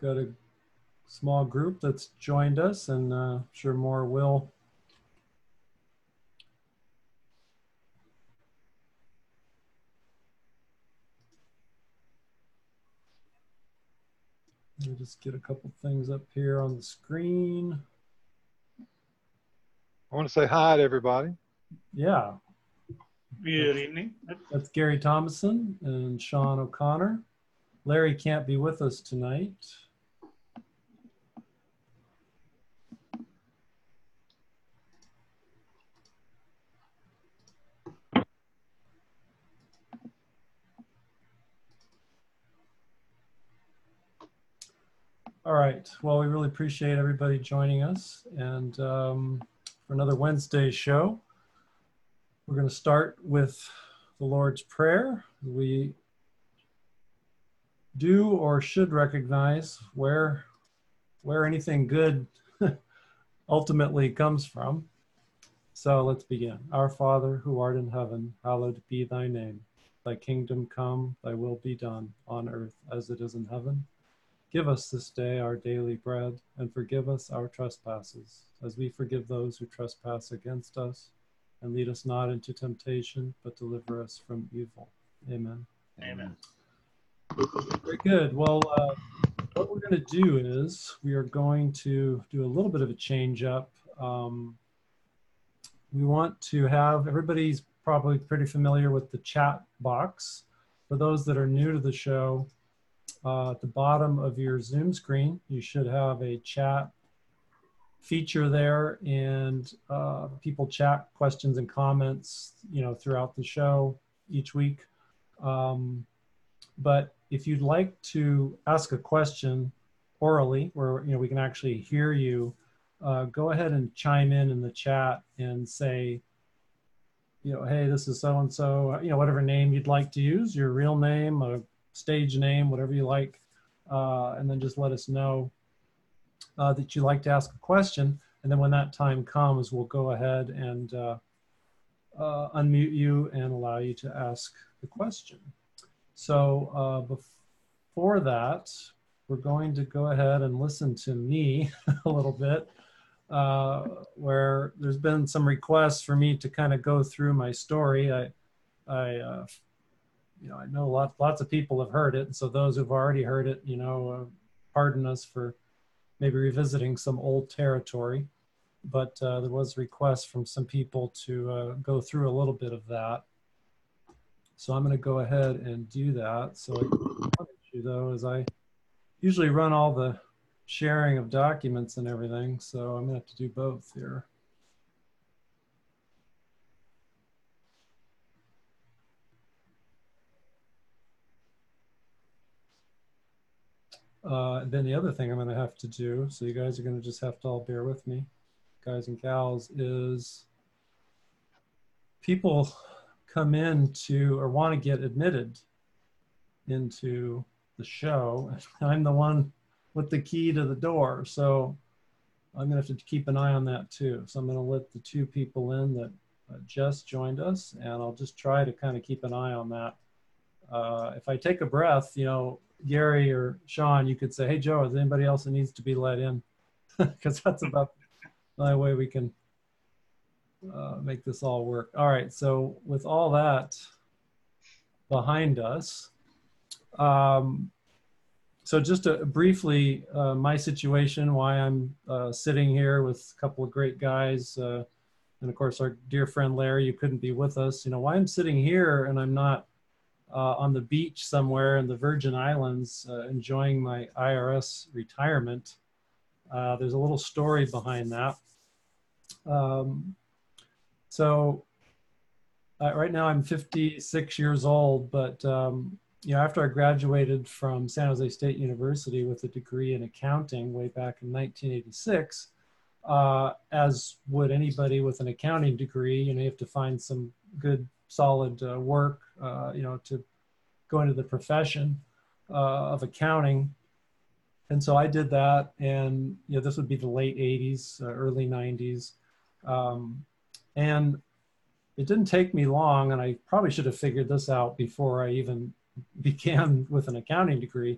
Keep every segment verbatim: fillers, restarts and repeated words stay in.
got a small group that's joined us, and uh, I'm sure more will. Let me just get a couple things up here on the screen. I want to say hi to everybody. Yeah. Good evening. That's Gary Thomason and Sean O'Connor. Larry can't be with us tonight. All right. Well, we really appreciate everybody joining us. And um, for another Wednesday show, we're going to start with the Lord's Prayer. We do or should recognize where, where anything good ultimately comes from. So let's begin. Our Father, who art in heaven, hallowed be thy name. Thy kingdom come, thy will be done on earth as it is in heaven. Give us this day our daily bread, and forgive us our trespasses, as we forgive those who trespass against us. And lead us not into temptation, but deliver us from evil. Amen. Amen. Very good. Well, uh, what we're going to do is we are going to do a little bit of a change up. Um, we want to have, everybody's probably pretty familiar with the chat box. For those that are new to the show, Uh, at the bottom of your Zoom screen, you should have a chat feature there, and uh, people chat questions and comments, you know, throughout the show each week. Um, but if you'd like to ask a question orally, where you know we can actually hear you, uh, go ahead and chime in in the chat and say, you know, hey, this is so and so, you know, whatever name you'd like to use, your real name, a stage name, whatever you like. Uh, and then just let us know uh, that you'd like to ask a question. And then when that time comes, we'll go ahead and uh, uh, unmute you and allow you to ask the question. So uh, before that, we're going to go ahead and listen to me a little bit, uh, where there's been some requests for me to kind of go through my story. I, I uh, You know, I know lots, lots of people have heard it. And so those who've already heard it, you know, uh, pardon us for maybe revisiting some old territory. But uh, there was requests from some people to uh, go through a little bit of that. So I'm going to go ahead and do that. So one issue, though, is I usually run all the sharing of documents and everything. So I'm going to have to do both here. Uh, then the other thing I'm going to have to do, so you guys are going to just have to all bear with me, guys and gals, is people come in to or want to get admitted into the show. I'm the one with the key to the door, so I'm going to have to keep an eye on that too. So I'm going to let the two people in that uh, just joined us, and I'll just try to kind of keep an eye on that. Uh, if I take a breath, you know, Gary or Sean, you could say, hey, Joe, is there anybody else that needs to be let in? Because that's about the only way we can uh, make this all work. All right, so with all that behind us, um, so just to, briefly, uh, my situation, why I'm uh, sitting here with a couple of great guys, uh, and of course our dear friend Larry, you couldn't be with us. You know, why I'm sitting here and I'm not Uh, on the beach somewhere in the Virgin Islands, uh, enjoying my I R S retirement. Uh, there's a little story behind that. Um, so uh, right now I'm fifty-six years old, but um, you know, after I graduated from San Jose State University with a degree in accounting way back in nineteen eighty-six, uh, as would anybody with an accounting degree, you know, you have to find some good solid uh, work, uh, you know, to go into the profession uh, of accounting. And so I did that, and you know, this would be the late eighties, uh, early nineties. Um, and it didn't take me long, and I probably should have figured this out before I even began with an accounting degree.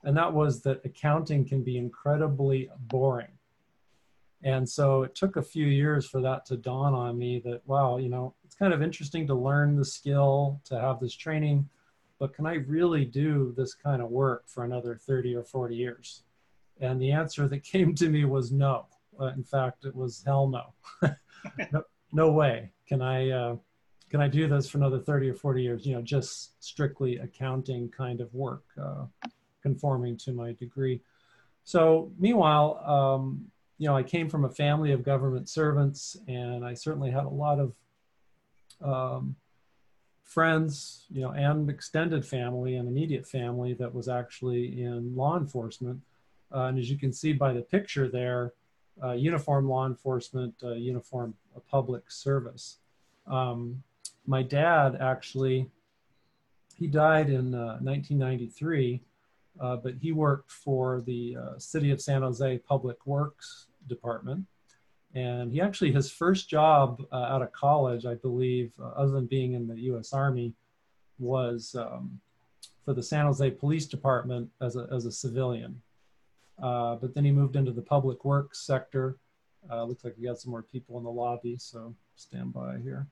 and that was that accounting can be incredibly boring. And so it took a few years for that to dawn on me that, wow, you know, it's kind of interesting to learn the skill, to have this training, but can I really do this kind of work for another thirty or forty years? And the answer that came to me was no. Uh, in fact, it was hell no. no. No way. Can I, uh, can I do this for another thirty or forty years? You know, just strictly accounting kind of work, uh, conforming to my degree. So meanwhile, um, you know, I came from a family of government servants, and I certainly had a lot of um, friends, you know, and extended family and immediate family that was actually in law enforcement. Uh, and as you can see by the picture there, uh, uniform law enforcement, uh, uniform uh, public service. Um, my dad actually, he died in uh, nineteen ninety-three, uh, but he worked for the uh, City of San Jose Public Works Department. And he actually, his first job uh, out of college, I believe, uh, other than being in the U S Army, was um, for the San Jose Police Department as a, as a civilian. Uh, but then he moved into the public works sector. Uh, looks like we got some more people in the lobby, so stand by here.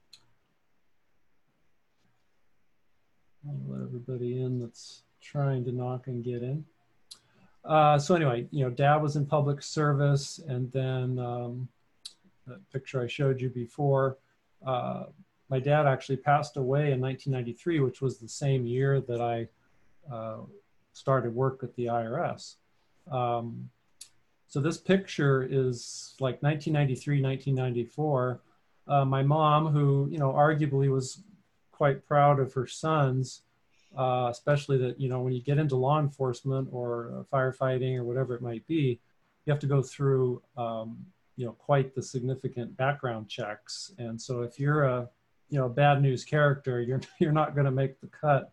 I'll let everybody in that's trying to knock and get in. Uh, so anyway, you know, Dad was in public service, and then um, that picture I showed you before, uh, my dad actually passed away in nineteen ninety-three, which was the same year that I uh, started work at the I R S. Um, so this picture is like nineteen ninety-three, nineteen ninety-four. Uh, my mom, who, you know, arguably was quite proud of her sons, uh, especially that, you know, when you get into law enforcement or uh, firefighting or whatever it might be, you have to go through, um, you know, quite the significant background checks. And so if you're a, you know, bad news character, you're, you're not going to make the cut.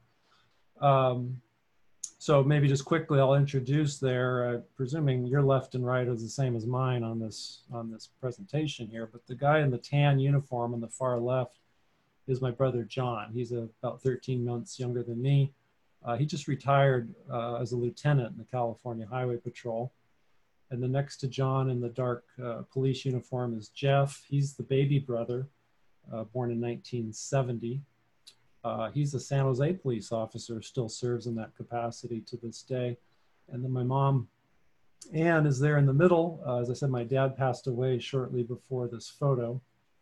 Um, So maybe just quickly, I'll introduce there, uh, presuming your left and right is the same as mine on this, on this presentation here, but the guy in the tan uniform on the far left is my brother, John. He's uh, about thirteen months younger than me. Uh, he just retired uh, as a lieutenant in the California Highway Patrol. And then next to John in the dark uh, police uniform is Jeff. He's the baby brother, uh, born in nineteen seventy. Uh, he's a San Jose police officer, still serves in that capacity to this day. And then my mom, Ann, is there in the middle. Uh, as I said, my dad passed away shortly before this photo.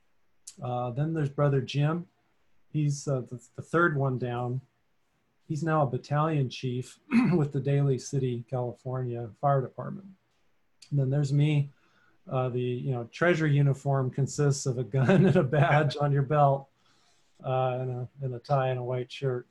Uh, then there's brother Jim. He's uh, the, the third one down. He's now a battalion chief with the Daly City, California Fire Department. And then there's me. Uh, the you know treasure uniform consists of a gun and a badge on your belt. Uh, and, a, and a tie and a white shirt.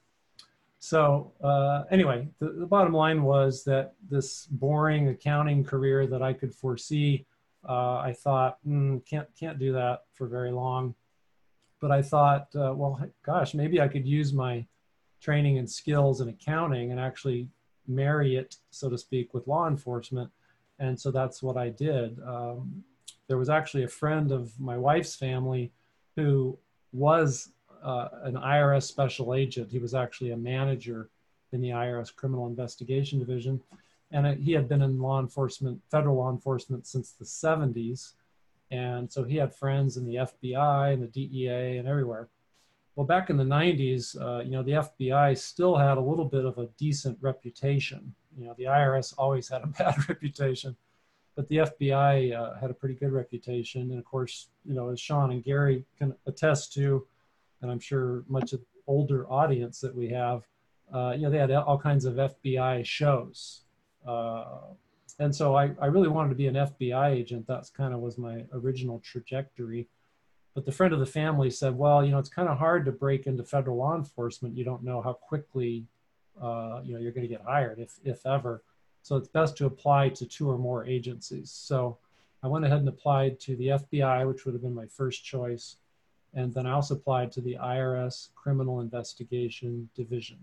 So uh, anyway, the, the bottom line was that this boring accounting career that I could foresee, uh, I thought, mm, can't, can't do that for very long. But I thought, uh, well, gosh, maybe I could use my training and skills in accounting and actually marry it, so to speak, with law enforcement. And so that's what I did. Um, there was actually a friend of my wife's family who was Uh, an I R S special agent. He was actually a manager in the I R S Criminal Investigation Division. And it, he had been in law enforcement, federal law enforcement since the seventies. And so he had friends in the F B I and the D E A and everywhere. Well, back in the nineties, uh, you know, the F B I still had a little bit of a decent reputation. You know, the I R S always had a bad reputation, but the F B I uh, had a pretty good reputation. And of course, you know, as Sean and Gary can attest to, and I'm sure much of the older audience that we have, uh, you know, they had all kinds of F B I shows. Uh, and so I, I really wanted to be an F B I agent. That's kind of was my original trajectory. But the friend of the family said, well, you know, it's kind of hard to break into federal law enforcement. You don't know how quickly, uh, you know, you're going to get hired, if, if ever. So it's best to apply to two or more agencies. So I went ahead and applied to the F B I, which would have been my first choice. And then I also applied to the I R S Criminal Investigation Division.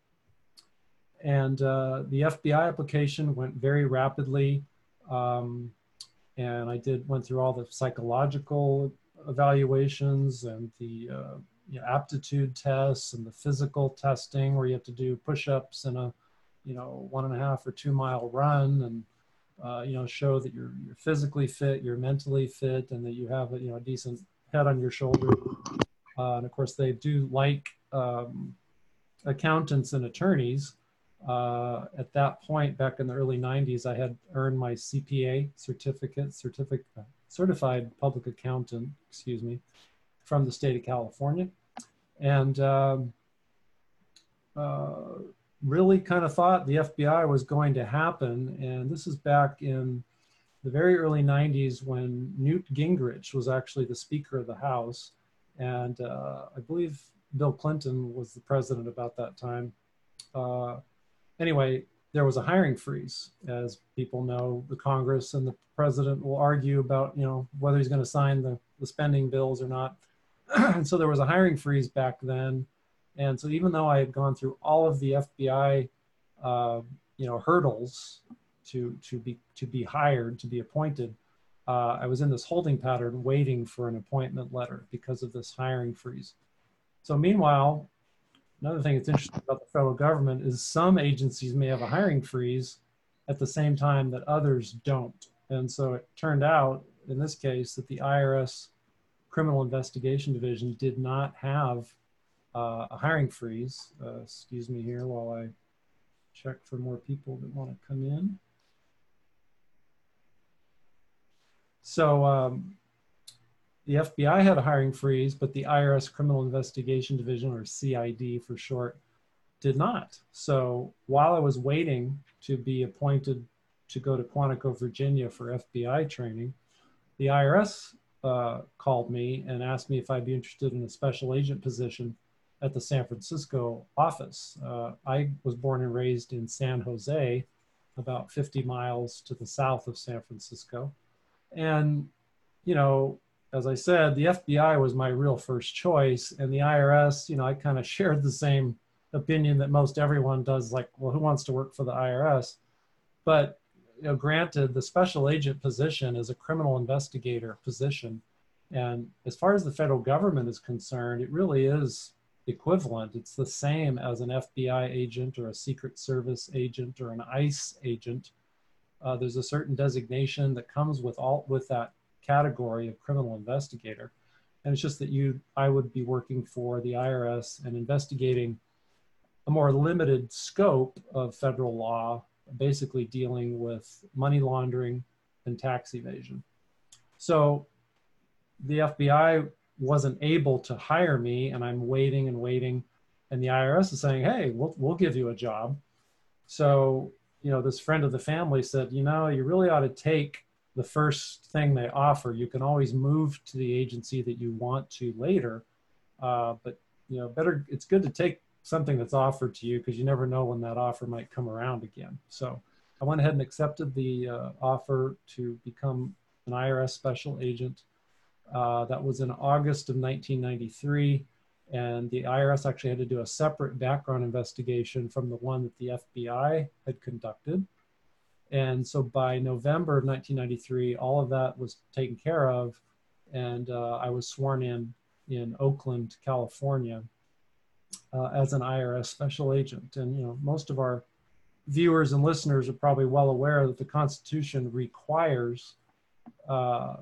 And uh, the F B I application went very rapidly. Um, and I did went through all the psychological evaluations and the uh, you know, aptitude tests and the physical testing where you have to do push-ups in a you know, one and a half or two mile run and, uh, you know, show that you're, you're physically fit, you're mentally fit, and that you have a, you know, a decent head on your shoulder. Uh, and of course, they do like um, accountants and attorneys. Uh, at that point, back in the early nineties, I had earned my C P A certificate, certificate, certified public accountant, excuse me, from the state of California. And um, uh, really kind of thought the F B I was going to happen. And this is back in the very early nineties when Newt Gingrich was actually the Speaker of the House. And uh, I believe Bill Clinton was the president about that time. Uh, anyway, there was a hiring freeze. As people know, the Congress and the president will argue about, you know, whether he's going to sign the, the spending bills or not. And so there was a hiring freeze back then. And so even though I had gone through all of the F B I, uh, you know, hurdles to, to, be, to be hired, to be appointed, uh, I was in this holding pattern waiting for an appointment letter because of this hiring freeze. So meanwhile, another thing that's interesting about the federal government is some agencies may have a hiring freeze at the same time that others don't. And so it turned out, in this case, that the I R S Criminal Investigation Division did not have uh, a hiring freeze. Uh, excuse me here while I check for more people that want to come in. So um, the F B I had a hiring freeze, but the I R S Criminal Investigation Division, or C I D for short, did not. So while I was waiting to be appointed to go to Quantico, Virginia for F B I training, the I R S uh, called me and asked me if I'd be interested in a special agent position at the San Francisco office. Uh, I was born and raised in San Jose, about fifty miles to the south of San Francisco. And, you know, as I said, the F B I was my real first choice, and the I R S, you know, I kind of shared the same opinion that most everyone does, like, well, who wants to work for the I R S? But, you know, granted, the special agent position is a criminal investigator position. And as far as the federal government is concerned, it really is equivalent. It's the same as an F B I agent or a Secret Service agent or an ICE agent. Uh, there's a certain designation that comes with all with that category of criminal investigator. And it's just that you, I would be working for the I R S and investigating a more limited scope of federal law, basically dealing with money laundering and tax evasion. So the F B I wasn't able to hire me, and I'm waiting and waiting. And the I R S is saying, hey, we'll, we'll give you a job. So, you know, this friend of the family said, you know, you really ought to take the first thing they offer. You can always move to the agency that you want to later. Uh, but, you know, better, it's good to take something that's offered to you because you never know when that offer might come around again. So I went ahead and accepted the uh, offer to become an I R S special agent. Uh, that was in August of nineteen ninety-three. And the I R S actually had to do a separate background investigation from the one that the F B I had conducted. And so by November of nineteen ninety-three, all of that was taken care of. And uh, I was sworn in in Oakland, California, uh, as an I R S special agent. And, you know, most of our viewers and listeners are probably well aware that the Constitution requires uh,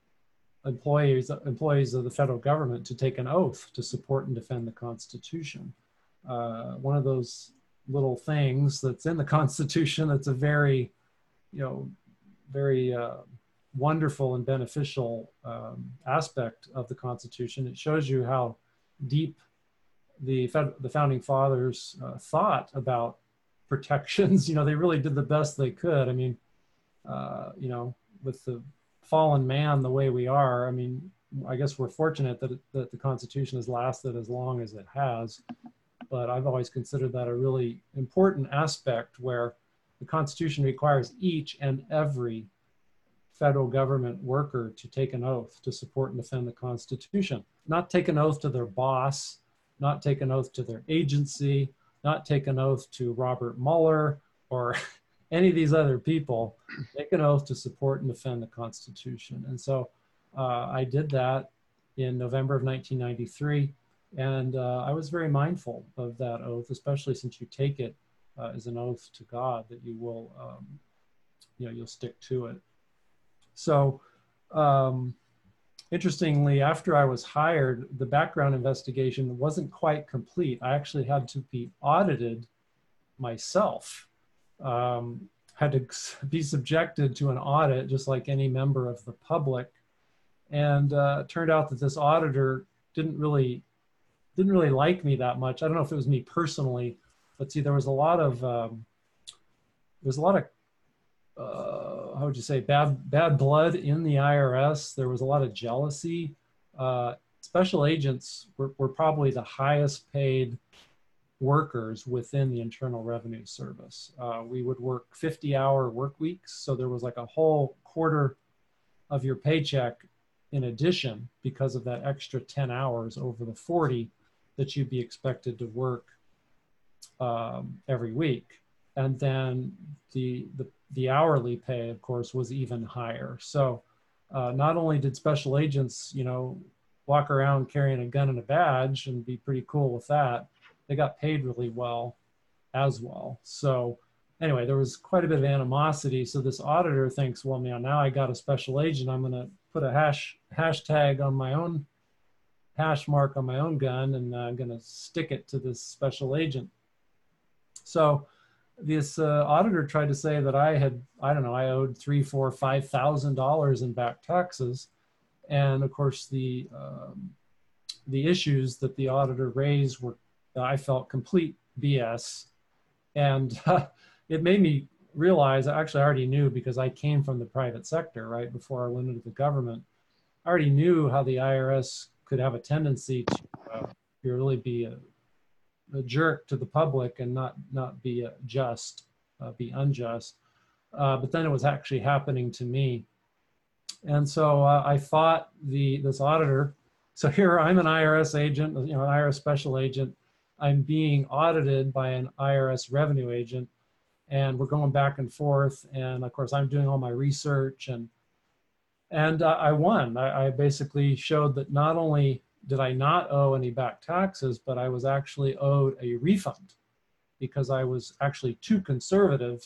employees, employees of the federal government to take an oath to support and defend the Constitution. Uh, one of those little things that's in the Constitution that's a very, you know, very uh, wonderful and beneficial um, aspect of the Constitution. It shows you how deep the, fed, the founding fathers uh, thought about protections. You know, they really did the best they could. I mean, uh, you know, with the fallen man the way we are, I mean, I guess we're fortunate that, it, that the Constitution has lasted as long as it has. But I've always considered that a really important aspect where the Constitution requires each and every federal government worker to take an oath to support and defend the Constitution. Not take an oath to their boss, not take an oath to their agency, not take an oath to Robert Mueller or any of these other people. Take an oath to support and defend the Constitution. And so uh, I did that in November of nineteen ninety-three. And uh, I was very mindful of that oath, especially since you take it uh, is an oath to God that you will, um, you know, you'll stick to it. So, um, interestingly, after I was hired, the background investigation wasn't quite complete. I actually had to be audited myself. Um, had to be subjected to an audit just like any member of the public. And uh, it turned out that this auditor didn't really, didn't really like me that much. I don't know if it was me personally, but see, there was a lot of, um, there was a lot of, uh, how would you say, bad, bad blood in the I R S. There was a lot of jealousy. Uh, special agents were, were probably the highest paid workers within the Internal Revenue Service. Uh, we would work fifty hour work weeks. So there was like a whole quarter of your paycheck in addition because of that extra ten hours over the forty that you'd be expected to work um, every week. And then the, the, the hourly pay, of course, was even higher. So uh, not only did special agents, you know, walk around carrying a gun and a badge and be pretty cool with that, they got paid really well as well. So anyway, there was quite a bit of animosity. So this auditor thinks, well, man, now I got a special agent. I'm going to put a hash hashtag on my own, hash mark on my own gun, and uh, I'm going to stick it to this special agent. So this uh, auditor tried to say that I had, I don't know, I owed three, four, five thousand dollars in back taxes. And of course, the, um, the issues that the auditor raised were, I felt, complete B S. And uh, it made me realize, actually I already knew because I came from the private sector, right, before I went into the government. I already knew how the I R S could have a tendency to uh, really be a, a jerk to the public and not, not be uh, just, uh, be unjust. Uh, but then it was actually happening to me. And so uh, I fought the, this auditor. So here I'm an I R S agent, you know, an I R S special agent. I'm being audited by an I R S revenue agent, and we're going back and forth. And of course, I'm doing all my research, and and uh, I won. I, I basically showed that not only did I not owe any back taxes, but I was actually owed a refund because I was actually too conservative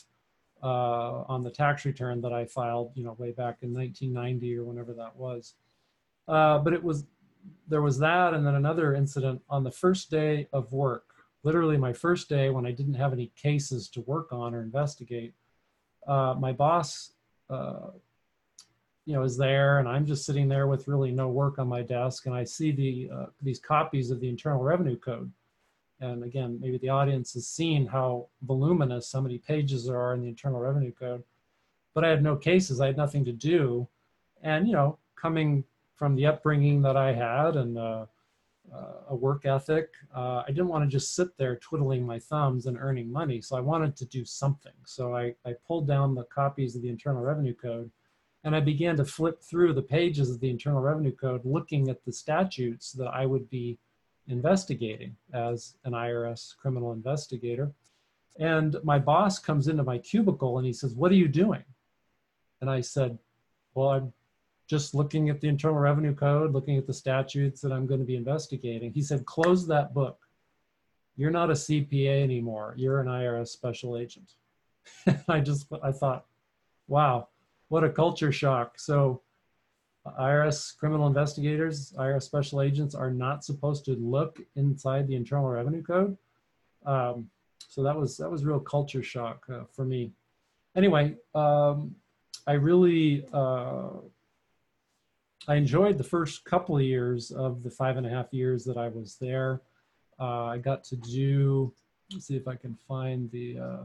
uh, on the tax return that I filed, you know, way back in nineteen ninety or whenever that was. Uh, but it was. There was that, and then another incident on the first day of work, literally my first day when I didn't have any cases to work on or investigate. Uh, my boss, uh, you know, is there, and I'm just sitting there with really no work on my desk, and I see the uh, these copies of the Internal Revenue Code. And again, maybe the audience has seen how voluminous, how many pages there are in the Internal Revenue Code. But I had no cases, I had nothing to do, and you know, coming from the upbringing that I had and uh, uh, a work ethic, uh, I didn't want to just sit there twiddling my thumbs and earning money. So I wanted to do something. So I, I pulled down the copies of the Internal Revenue Code, and I began to flip through the pages of the Internal Revenue Code, looking at the statutes that I would be investigating as an I R S criminal investigator. And my boss comes into my cubicle and he says, "What are you doing?" And I said, "Well, I'm just looking at the Internal Revenue Code, looking at the statutes that I'm going to be investigating." He said, "Close that book. You're not a C P A anymore. You're an I R S special agent." I just, I thought, wow, what a culture shock. So I R S criminal investigators, I R S special agents are not supposed to look inside the Internal Revenue Code. Um, so that was, that was real culture shock uh, for me. Anyway, um, I really, uh, I enjoyed the first couple of years of the five and a half years that I was there. Uh, I got to do, let's see if I can find the uh,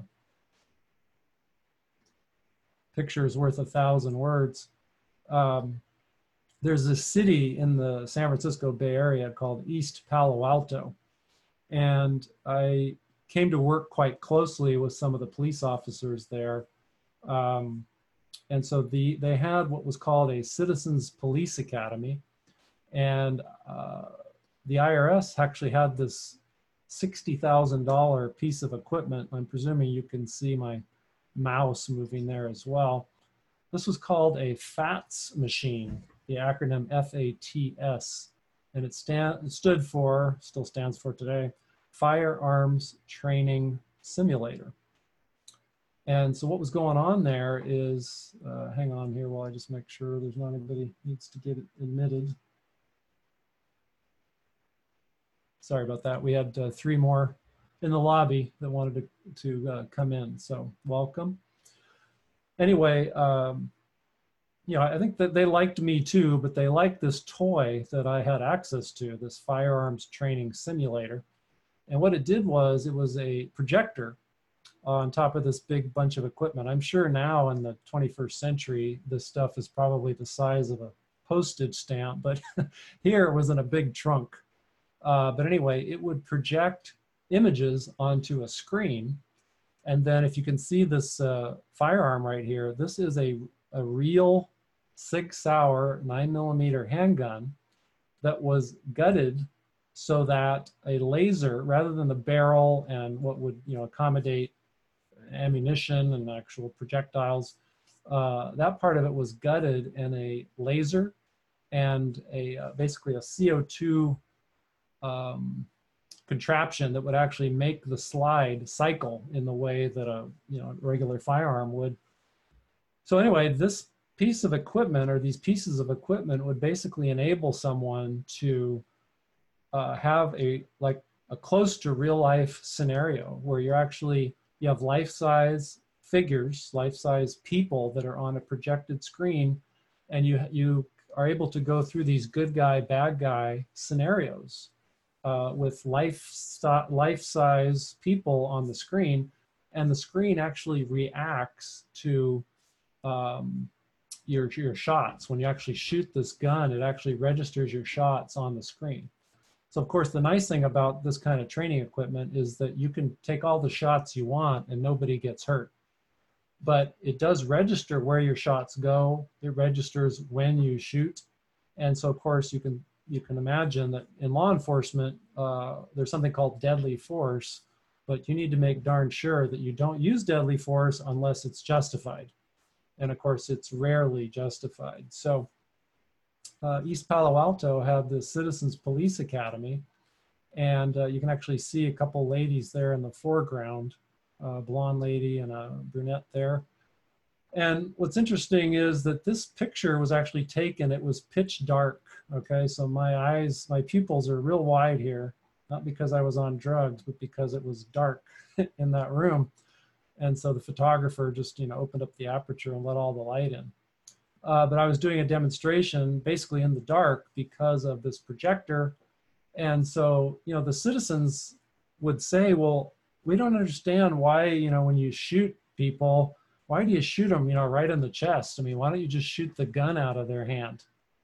pictures worth a thousand words. Um, there's a city in the San Francisco Bay Area called East Palo Alto. And I came to work quite closely with some of the police officers there. Um, And so the, they had what was called a Citizens Police Academy. And uh, the I R S actually had this sixty thousand dollar piece of equipment. I'm presuming you can see my mouse moving there as well. This was called a FATS machine, the acronym F A T S. And it, stand, it stood for, still stands for today, Firearms Training Simulator. And so what was going on there is, uh, hang on here while I just make sure there's not anybody needs to get admitted. Sorry about that. We had uh, three more in the lobby that wanted to, to uh, come in, so welcome. Anyway, um, you know, I think that they liked me too, but they liked this toy that I had access to, this firearms training simulator. And what it did was it was a projector on top of this big bunch of equipment. I'm sure now in the twenty-first century, this stuff is probably the size of a postage stamp, but here it was in a big trunk. Uh, but anyway, it would project images onto a screen. And then if you can see this uh, firearm right here, this is a, a real Sig Sauer nine millimeter handgun that was gutted so that a laser, rather than the barrel and what would, you know, accommodate ammunition and actual projectiles, uh, that part of it was gutted, and a laser and a uh, basically a C O two um, contraption that would actually make the slide cycle in the way that a, you know, regular firearm would. So anyway, this piece of equipment, or these pieces of equipment, would basically enable someone to uh, have a like a close to real life scenario where you're actually, you have life-size figures, life-size people that are on a projected screen, and you you are able to go through these good guy, bad guy scenarios uh, with life life-size people on the screen, and the screen actually reacts to um, your your shots. When you actually shoot this gun, it actually registers your shots on the screen. So of course, the nice thing about this kind of training equipment is that you can take all the shots you want and nobody gets hurt. But it does register where your shots go. It registers when you shoot. And so of course, you can, you can imagine that in law enforcement, uh, there's something called deadly force, but you need to make darn sure that you don't use deadly force unless it's justified. And of course, it's rarely justified. So Uh, East Palo Alto had the Citizens Police Academy, and uh, you can actually see a couple ladies there in the foreground, a blonde lady and a brunette there. And what's interesting is that this picture was actually taken, it was pitch dark, okay? So my eyes, my pupils are real wide here, not because I was on drugs, but because it was dark in that room. And so the photographer just, you know, opened up the aperture and let all the light in. Uh, but I was doing a demonstration basically in the dark because of this projector. And so, you know, the citizens would say, well, we don't understand why, you know, when you shoot people, why do you shoot them, you know, right in the chest? I mean, why don't you just shoot the gun out of their hand?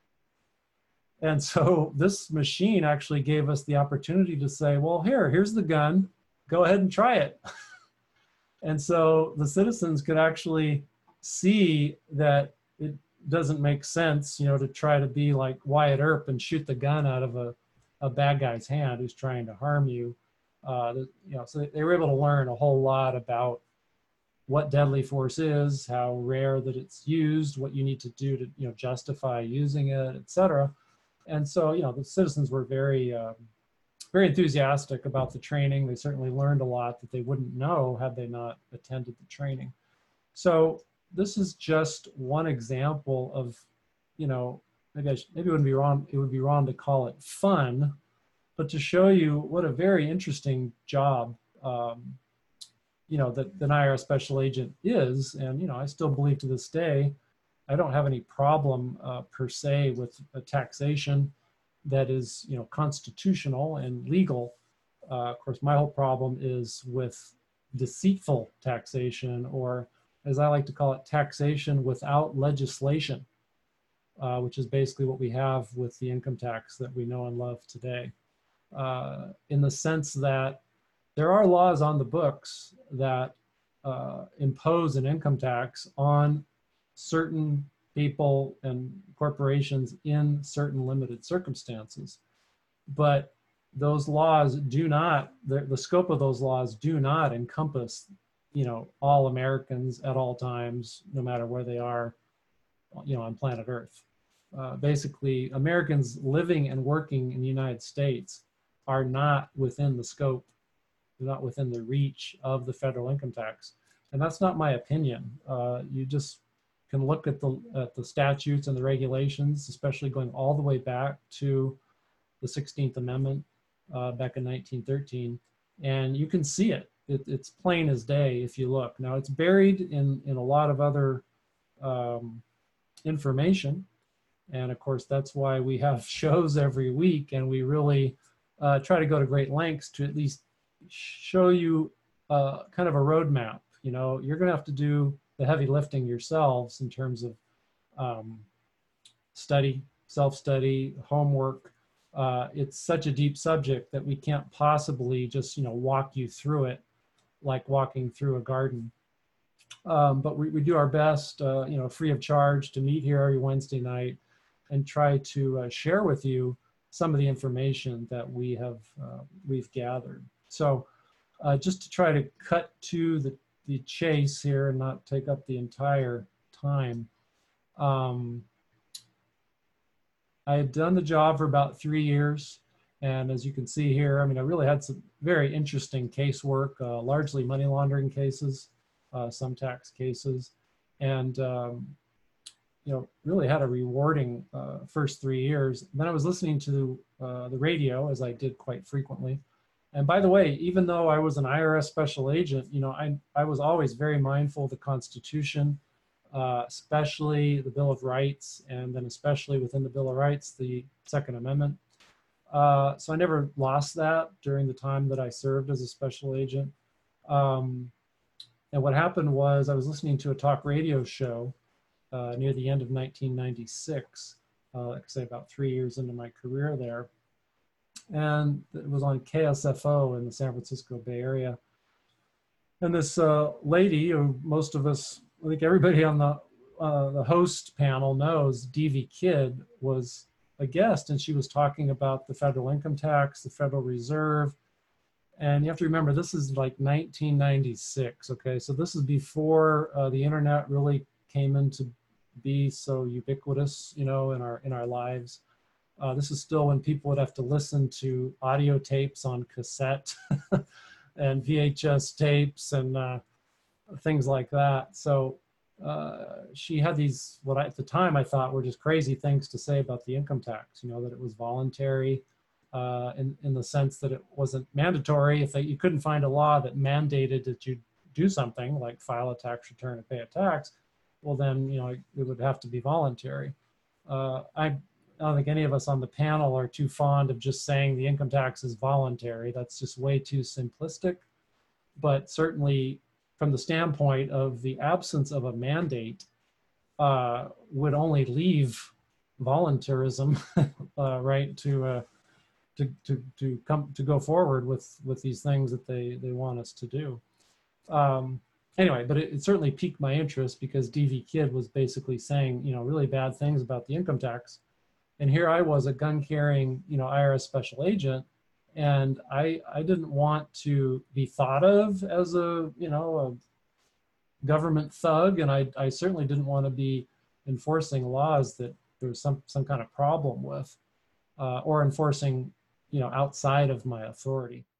And so this machine actually gave us the opportunity to say, well, here, here's the gun, go ahead and try it. And so the citizens could actually see that it doesn't make sense, you know, to try to be like Wyatt Earp and shoot the gun out of a, a bad guy's hand who's trying to harm you. Uh, you know, so they were able to learn a whole lot about what deadly force is, how rare that it's used, what you need to do to, you know, justify using it, et cetera. And so, you know, the citizens were very, um, very enthusiastic about the training. They certainly learned a lot that they wouldn't know had they not attended the training. So this is just one example of, you know, maybe I should, maybe it wouldn't be wrong, it would be wrong to call it fun, but to show you what a very interesting job, um, you know, that an I R S special agent is. And, you know, I still believe to this day, I don't have any problem uh, per se with a taxation that is, you know, constitutional and legal. Uh, of course, my whole problem is with deceitful taxation, or as I like to call it, taxation without legislation, uh, which is basically what we have with the income tax that we know and love today. Uh, in the sense that there are laws on the books that uh, impose an income tax on certain people and corporations in certain limited circumstances. But those laws do not, the, the scope of those laws do not encompass, you know, all Americans at all times, no matter where they are, you know, on planet Earth. Uh, basically, Americans living and working in the United States are not within the scope, not within the reach of the federal income tax. And that's not my opinion. Uh, you just can look at the, at the statutes and the regulations, especially going all the way back to the sixteenth Amendment uh, back in nineteen thirteen, and you can see it. it. It's plain as day if you look. Now it's buried in, in a lot of other um, information. And of course, that's why we have shows every week, and we really uh, try to go to great lengths to at least show you uh, kind of a roadmap. You know, you're going to have to do the heavy lifting yourselves in terms of um, study, self-study, homework. Uh, it's such a deep subject that we can't possibly just, you know, walk you through it like walking through a garden. Um, but we, we do our best, uh, you know, free of charge to meet here every Wednesday night and try to uh, share with you some of the information that we have, uh, we've gathered. So uh, just to try to cut to the, the chase here and not take up the entire time. Um, I had done the job for about three years. And as you can see here, I mean, I really had some very interesting casework, uh, largely money laundering cases, uh, some tax cases, and, um, you know, really had a rewarding uh, first three years. And then I was listening to uh, the radio, as I did quite frequently. And by the way, even though I was an I R S special agent, you know, I, I was always very mindful of the Constitution, uh, especially the Bill of Rights, and then especially within the Bill of Rights, the Second Amendment. Uh, so I never lost that during the time that I served as a special agent. Um, and what happened was I was listening to a talk radio show uh, near the end of nineteen ninety-six, uh, like I say, about three years into my career there. And it was on K S F O in the San Francisco Bay Area. And this uh, lady, who most of us, I think everybody on the, uh, the host panel knows, D V Kidd, was a guest, and she was talking about the federal income tax, the Federal Reserve. And you have to remember, this is like nineteen ninety-six, okay? So this is before uh, the internet really came into be so ubiquitous, you know, in our, in our lives. Uh, this is still when people would have to listen to audio tapes on cassette and V H S tapes and uh, things like that. So uh, she had these, what I, at the time I thought were just crazy things to say about the income tax, you know, that it was voluntary uh, in, in the sense that it wasn't mandatory. If they, you couldn't find a law that mandated that you do something like file a tax return and pay a tax, well then, you know, it would have to be voluntary. Uh, I, I don't think any of us on the panel are too fond of just saying the income tax is voluntary. That's just way too simplistic. But certainly from the standpoint of the absence of a mandate uh, would only leave voluntarism, uh, right, to, uh, to, to, to come to go forward with, with these things that they, they want us to do. Um, anyway, but it, it certainly piqued my interest because D V Kidd was basically saying, you know, really bad things about the income tax. And here I was, a gun-carrying, you know, I R S special agent, and I I didn't want to be thought of as a, you know, a government thug, and I I certainly didn't want to be enforcing laws that there was some some kind of problem with, uh, or enforcing, you know, outside of my authority.